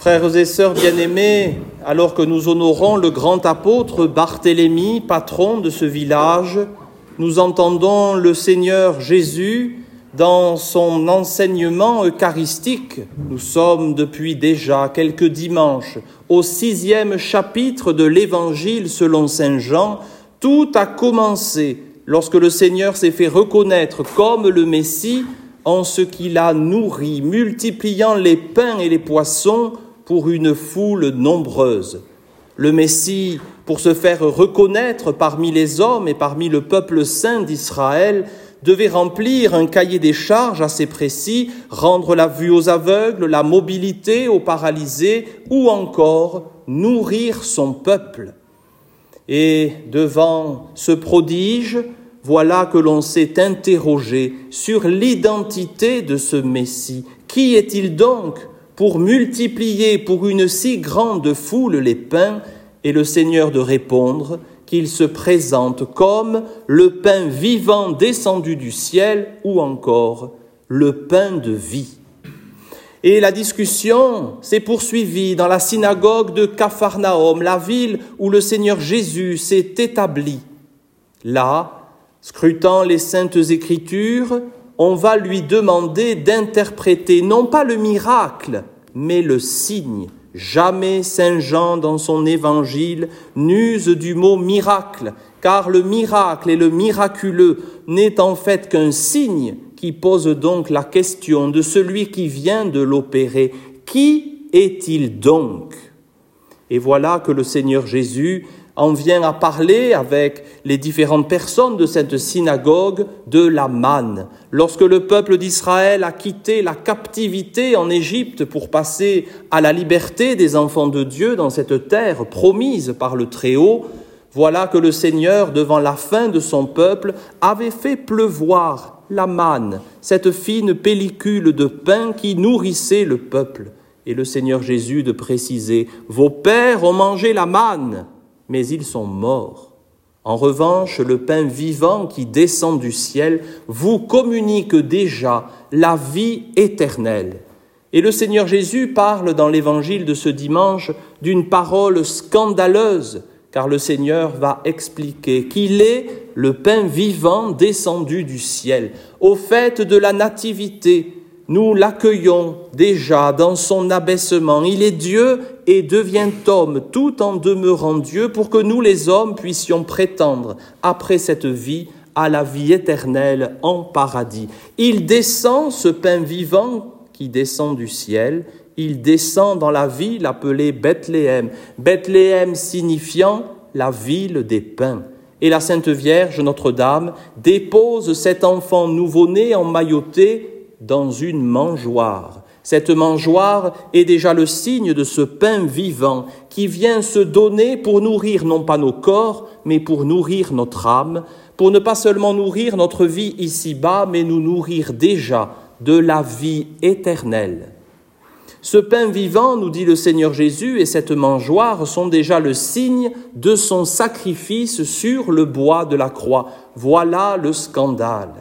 Frères et sœurs bien-aimés, alors que nous honorons le grand apôtre Barthélemy, patron de ce village, nous entendons le Seigneur Jésus dans son enseignement eucharistique. Nous sommes depuis déjà quelques dimanches au 6e chapitre de l'Évangile selon saint Jean. Tout a commencé lorsque le Seigneur s'est fait reconnaître comme le Messie en ce qu'il a nourri, multipliant les pains et les poissons pour une foule nombreuse. Le Messie, pour se faire reconnaître parmi les hommes et parmi le peuple saint d'Israël, devait remplir un cahier des charges assez précis, rendre la vue aux aveugles, la mobilité aux paralysés ou encore nourrir son peuple. Et devant ce prodige, voilà que l'on s'est interrogé sur l'identité de ce Messie. Qui est-il donc pour multiplier pour une si grande foule les pains? Et le Seigneur de répondre qu'il se présente comme le pain vivant descendu du ciel ou encore le pain de vie. Et la discussion s'est poursuivie dans la synagogue de Capharnaüm, la ville où le Seigneur Jésus s'est établi. Là, scrutant les saintes Écritures, on va lui demander d'interpréter non pas le miracle, mais le signe. Jamais saint Jean, dans son évangile, n'use du mot miracle, car le miracle et le miraculeux n'est en fait qu'un signe qui pose donc la question de celui qui vient de l'opérer. Qui est-il donc? Et voilà que le Seigneur Jésus en vient à parler avec les différentes personnes de cette synagogue de la manne. Lorsque le peuple d'Israël a quitté la captivité en Égypte pour passer à la liberté des enfants de Dieu dans cette terre promise par le Très-Haut, voilà que le Seigneur, devant la faim de son peuple, avait fait pleuvoir la manne, cette fine pellicule de pain qui nourrissait le peuple. Et le Seigneur Jésus de préciser « Vos pères ont mangé la manne ». Mais ils sont morts. En revanche, le pain vivant qui descend du ciel vous communique déjà la vie éternelle. Et le Seigneur Jésus parle dans l'évangile de ce dimanche d'une parole scandaleuse, car le Seigneur va expliquer qu'il est le pain vivant descendu du ciel. Au fait de la nativité, nous l'accueillons déjà dans son abaissement. Il est Dieu et devient homme tout en demeurant Dieu pour que nous les hommes puissions prétendre après cette vie à la vie éternelle en paradis. Il descend, ce pain vivant qui descend du ciel, il descend dans la ville appelée Bethléem. Bethléem signifiant la ville des pains. Et la Sainte Vierge, Notre-Dame, dépose cet enfant nouveau-né emmailloté dans une mangeoire. Cette mangeoire est déjà le signe de ce pain vivant qui vient se donner pour nourrir non pas nos corps, mais pour nourrir notre âme, pour ne pas seulement nourrir notre vie ici-bas, mais nous nourrir déjà de la vie éternelle. Ce pain vivant, nous dit le Seigneur Jésus, et cette mangeoire sont déjà le signe de son sacrifice sur le bois de la croix. Voilà le scandale.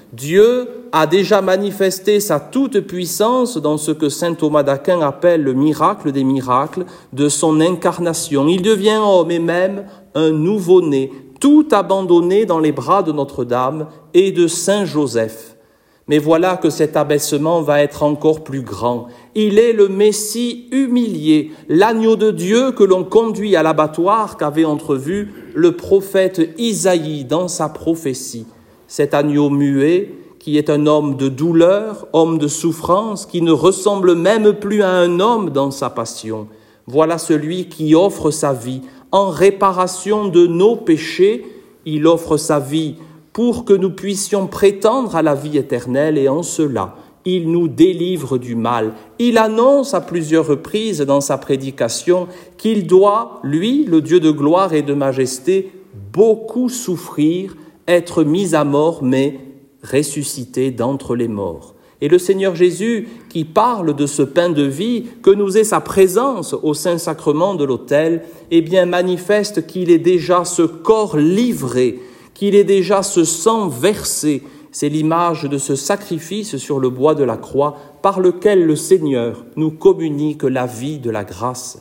Dieu a déjà manifesté sa toute-puissance dans ce que saint Thomas d'Aquin appelle le miracle des miracles de son incarnation. Il devient homme et même un nouveau-né, tout abandonné dans les bras de Notre-Dame et de saint Joseph. Mais voilà que cet abaissement va être encore plus grand. Il est le Messie humilié, l'agneau de Dieu que l'on conduit à l'abattoir qu'avait entrevu le prophète Isaïe dans sa prophétie. Cet agneau muet, qui est un homme de douleur, homme de souffrance, qui ne ressemble même plus à un homme dans sa passion. Voilà celui qui offre sa vie en réparation de nos péchés. Il offre sa vie pour que nous puissions prétendre à la vie éternelle et en cela, il nous délivre du mal. Il annonce à plusieurs reprises dans sa prédication qu'il doit, lui, le Dieu de gloire et de majesté, beaucoup souffrir, être mis à mort, mais ressuscité d'entre les morts. Et le Seigneur Jésus, qui parle de ce pain de vie, que nous est sa présence au Saint-Sacrement de l'autel, eh bien manifeste qu'il est déjà ce corps livré, qu'il est déjà ce sang versé, C'est l'image de ce sacrifice sur le bois de la croix par lequel le Seigneur nous communique la vie de la grâce.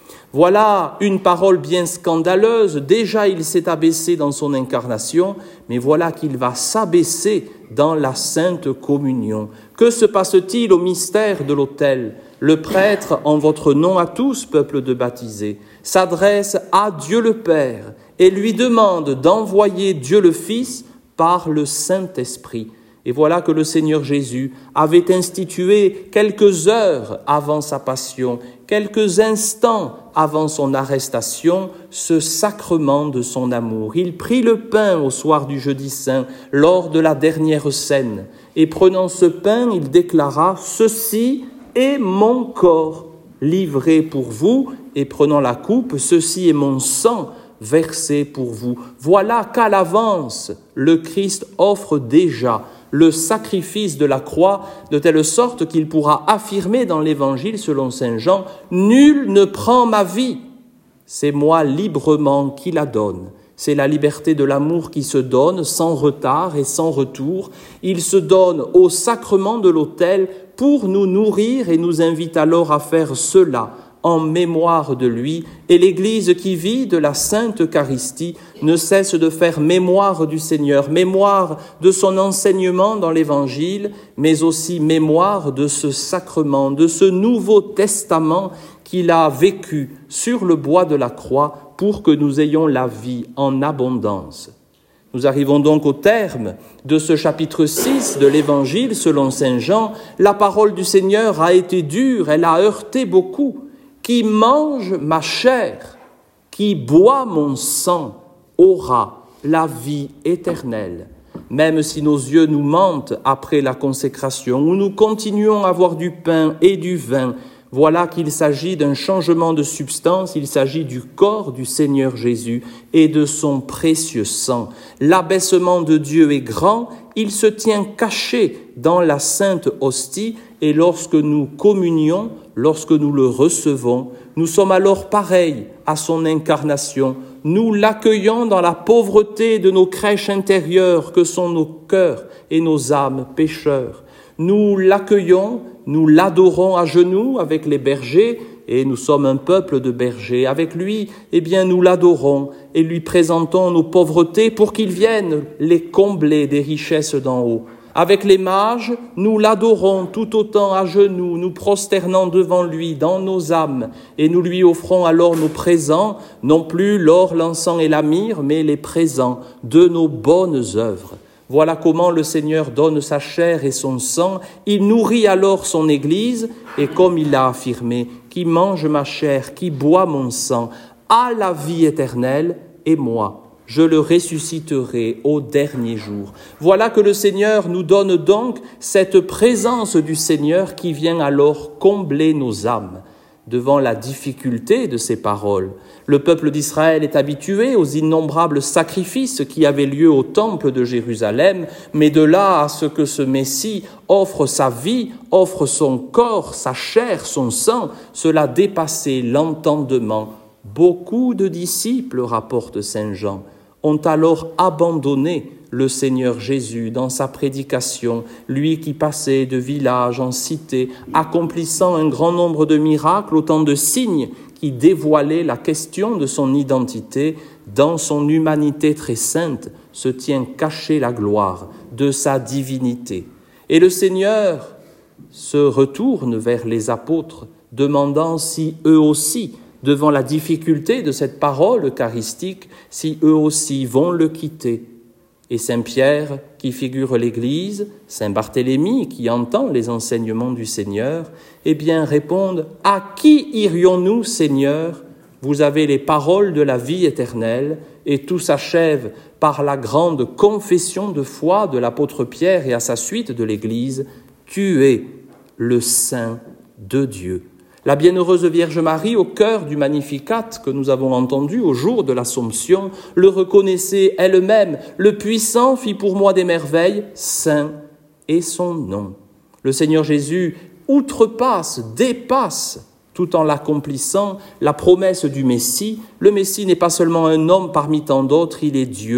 Voilà une parole bien scandaleuse. Déjà, il s'est abaissé dans son incarnation, mais voilà qu'il va s'abaisser dans la Sainte Communion. Que se passe-t-il au mystère de l'autel ? Le prêtre, en votre nom à tous, peuple de baptisés, s'adresse à Dieu le Père et lui demande d'envoyer Dieu le Fils par le Saint-Esprit. Et voilà que le Seigneur Jésus avait institué quelques heures avant sa passion, quelques instants avant son arrestation, ce sacrement de son amour. Il prit le pain au soir du jeudi saint, lors de la dernière scène, et prenant ce pain, il déclara « Ceci est mon corps livré pour vous », et prenant la coupe « Ceci est mon sang versé pour vous ». Voilà qu'à l'avance, le Christ offre déjà le sacrifice de la croix, de telle sorte qu'il pourra affirmer dans l'Évangile selon saint Jean « Nul ne prend ma vie, c'est moi librement qui la donne ». C'est la liberté de l'amour qui se donne sans retard et sans retour. Il se donne au sacrement de l'autel pour nous nourrir et nous invite alors à faire cela en mémoire de lui, et l'Église qui vit de la Sainte Eucharistie ne cesse de faire mémoire du Seigneur, mémoire de son enseignement dans l'Évangile, mais aussi mémoire de ce sacrement, de ce Nouveau Testament qu'il a vécu sur le bois de la croix pour que nous ayons la vie en abondance. Nous arrivons donc au terme de ce chapitre 6 de l'Évangile selon saint Jean. La parole du Seigneur a été dure, elle a heurté beaucoup. Qui mange ma chair, qui boit mon sang, aura la vie éternelle. Même si nos yeux nous mentent après la consécration, où nous continuons à avoir du pain et du vin, voilà qu'il s'agit d'un changement de substance, il s'agit du corps du Seigneur Jésus et de son précieux sang. L'abaissement de Dieu est grand, il se tient caché dans la sainte hostie, et lorsque nous communions, lorsque nous le recevons, nous sommes alors pareils à son incarnation. Nous l'accueillons dans la pauvreté de nos crèches intérieures que sont nos cœurs et nos âmes pécheurs. Nous l'accueillons, nous l'adorons à genoux avec les bergers, et nous sommes un peuple de bergers. Avec lui, nous l'adorons et lui présentons nos pauvretés pour qu'il vienne les combler des richesses d'en haut. Avec les mages, nous l'adorons tout autant à genoux, nous prosternant devant lui dans nos âmes, et nous lui offrons alors nos présents, non plus l'or, l'encens et la myrrhe, mais les présents de nos bonnes œuvres. Voilà comment le Seigneur donne sa chair et son sang, il nourrit alors son Église, et comme il l'a affirmé, qui mange ma chair, qui boit mon sang, a la vie éternelle, et moi, je le ressusciterai au dernier jour. Voilà que le Seigneur nous donne donc cette présence du Seigneur qui vient alors combler nos âmes. Devant la difficulté de ces paroles, le peuple d'Israël est habitué aux innombrables sacrifices qui avaient lieu au temple de Jérusalem, mais de là à ce que ce Messie offre sa vie, offre son corps, sa chair, son sang, cela dépassait l'entendement. Beaucoup de disciples, rapporte saint Jean, ont alors abandonné le Seigneur Jésus dans sa prédication, lui qui passait de village en cité, accomplissant un grand nombre de miracles, autant de signes qui dévoilaient la question de son identité. Dans son humanité très sainte se tient cachée la gloire de sa divinité. Et le Seigneur se retourne vers les apôtres, demandant si eux aussi, devant la difficulté de cette parole eucharistique, si eux aussi vont le quitter. Et Saint Pierre, qui figure l'Église, Saint Barthélemy, qui entend les enseignements du Seigneur, répondent « À qui irions-nous, Seigneur ? Vous avez les paroles de la vie éternelle. » Et tout s'achève par la grande confession de foi de l'apôtre Pierre et à sa suite de l'Église « Tu es le Saint de Dieu ». La bienheureuse Vierge Marie, au cœur du Magnificat que nous avons entendu au jour de l'Assomption, le reconnaissait elle-même. Le puissant fit pour moi des merveilles, saint est son nom. Le Seigneur Jésus outrepasse, dépasse, tout en l'accomplissant, la promesse du Messie. Le Messie n'est pas seulement un homme parmi tant d'autres, il est Dieu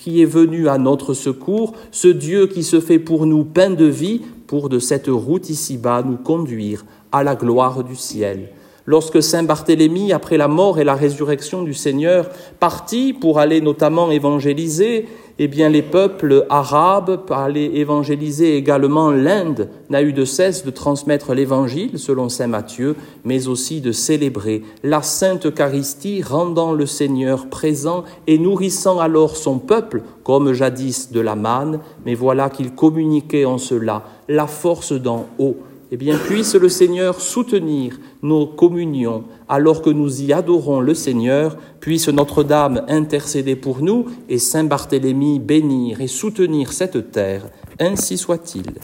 qui est venu à notre secours, ce Dieu qui se fait pour nous pain de vie, pour de cette route ici-bas nous conduire à la gloire du ciel. Lorsque saint Barthélemy, après la mort et la résurrection du Seigneur, partit pour aller notamment évangéliser, les peuples arabes, pour aller évangéliser également l'Inde, n'a eu de cesse de transmettre l'évangile, selon saint Matthieu, mais aussi de célébrer la Sainte Eucharistie, rendant le Seigneur présent et nourrissant alors son peuple, comme jadis de la manne, mais voilà qu'il communiquait en cela la force d'en haut. Puisse le Seigneur soutenir nos communions alors que nous y adorons le Seigneur, puisse Notre-Dame intercéder pour nous et saint Barthélemy bénir et soutenir cette terre, ainsi soit-il.